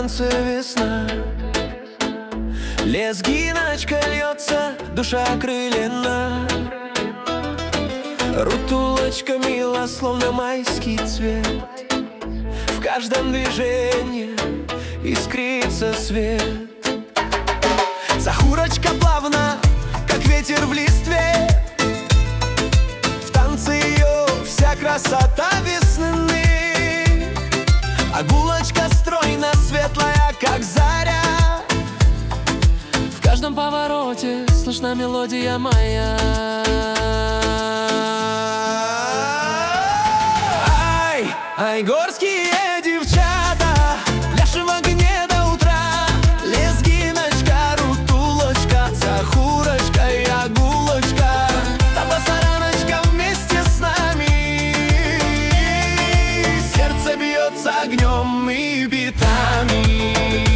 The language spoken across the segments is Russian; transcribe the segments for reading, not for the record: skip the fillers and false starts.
танце весна. Лезгиночка льется, душа окрылена. Рутулочка мила, словно майский цвет. В каждом движении искрится свет. Сахурочка плавно, как ветер в листве. В танце ее вся красота весны. А гулочка стройно светлая, как заря. В каждом повороте слышна мелодия моя. Ай, горские девчата, пляшем в огне до утра. Лезгиночка, рутулочка, сахурочка и агулочка. Табасараночка вместе с нами. Сердце бьется огнем и битами.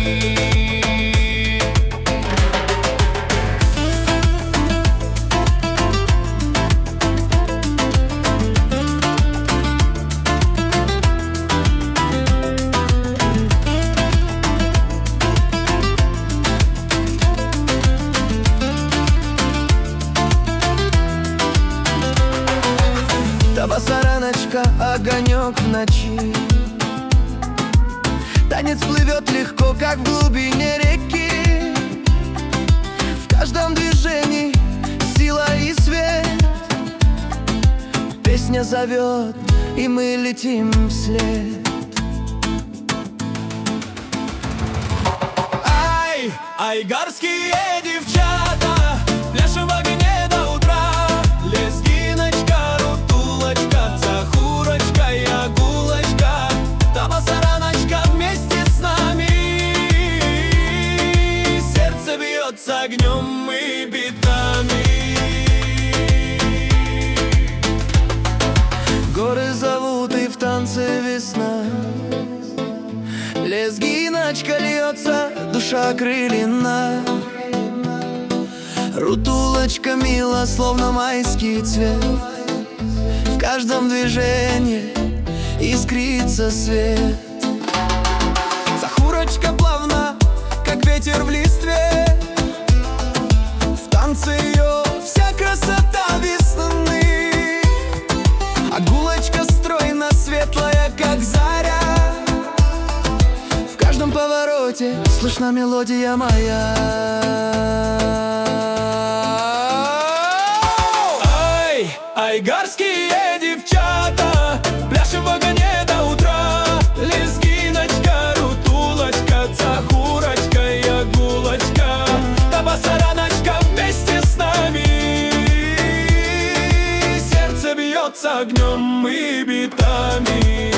Табасараночка, огонек в ночи. Танец плывет легко, как в глубине реки. В каждом движении сила и свет. Песня зовет, и мы летим вслед. Ай, горские девчата, пляшем в огне до утра. Лезгиночка, рутулочка, сахурочка и агулочка. Табасараночка вместе с нами. Сердце бьется огнем и битами. Горы зовут, и в танце весна. Лезгиночка льется, душа окрылена. Рутулочка мила, словно майский цвет. В каждом движении искрится свет. Сахурочка плавно, как ветер в листве. В танце ее вся красота весны. Агулочка стройно светлая, как заря. В каждом повороте слышна мелодия моя. Ай, горские девчата, пляшем в огне до утра. Лезгиночка, рутулочка, сахурочка и агулочка. Табасараночка вместе с нами. Сердце бьется огнем и битами.